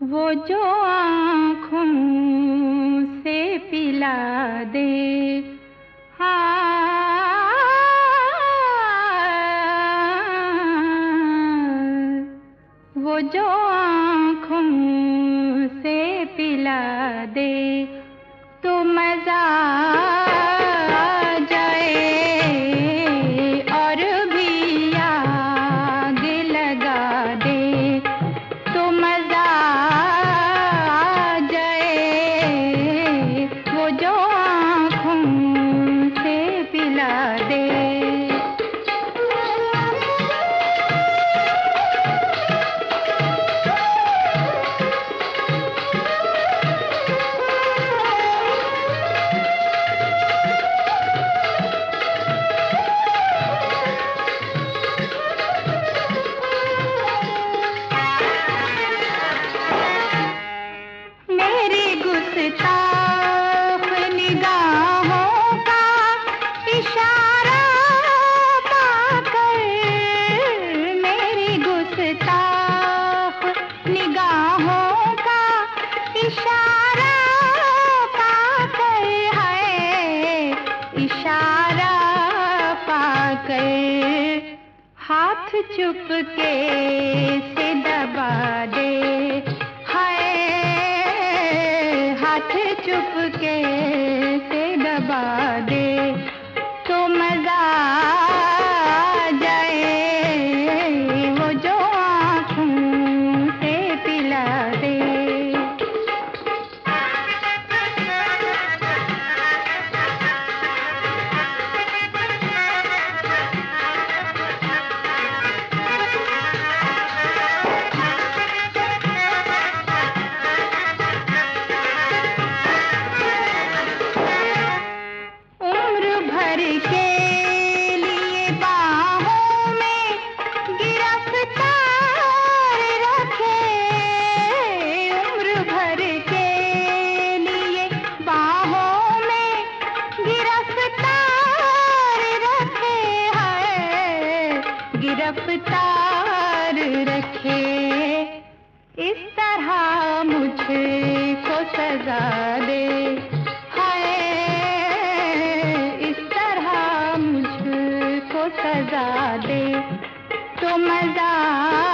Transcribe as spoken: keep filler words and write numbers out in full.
वो जो आँखों से पिला दे, हाँ, वो जो आँखों से पिला दे तो मज़ा आ जाए और भी आग लगा दे तो मज़ा आ जाए, वो जो आँखों से पिला दे। गुस्ताख निगाहों का इशारा पाकर, मेरी गुस्ताख निगाहों का इशारा पाकर है, इशारा पाकर हाथ चुपके से दबा दे, हाथ चुपके से दबा दे तो मज़ा आ जाए, वो जो आँखों से पिला दे। के लिए बाहों में गिरफ्तार रखे, उम्र भर के लिए बाहों में गिरफ्तार रखे है, गिरफ्तार रखे। इस तरह मुझको सजा दे, सजा दे तो मज़ा